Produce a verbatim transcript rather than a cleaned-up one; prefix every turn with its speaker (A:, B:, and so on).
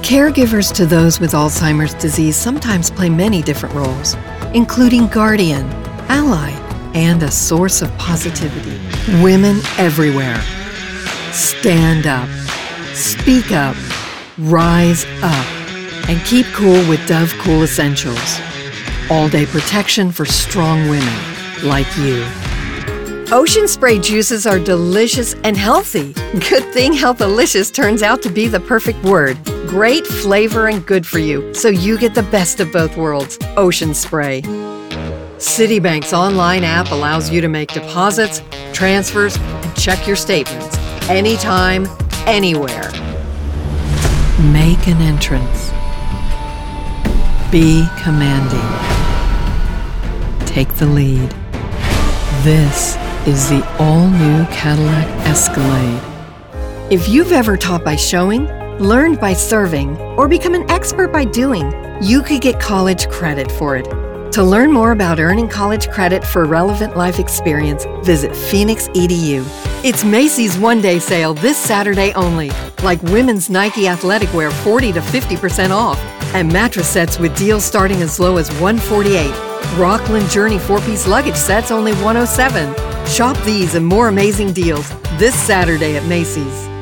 A: Caregivers to those with Alzheimer's disease sometimes play many different roles, including guardian, ally, and a source of positivity. Women everywhere, stand up, speak up, rise up, and keep cool with Dove Cool Essentials. All-day protection for strong women like you. Ocean Spray juices are delicious and healthy. Good thing Healthalicious turns out to be the perfect word. Great flavor and good for you, so you get the best of both worlds. Ocean Spray. Citibank's online app allows you to make deposits, transfers, and check your statements anytime, anywhere. Make an entrance. Be commanding. Take the lead. This is the all-new Cadillac Escalade. If you've ever taught by showing, learned by serving, or become an expert by doing, you could get college credit for it. To learn more about earning college credit for relevant life experience, visit Phoenix E D U. It's Macy's one-day sale this Saturday only, like women's Nike athletic wear forty to fifty percent off, and mattress sets with deals starting as low as one hundred forty-eight dollars. Rockland Journey four-piece luggage sets only one hundred seven dollars. Shop these and more amazing deals this Saturday at Macy's.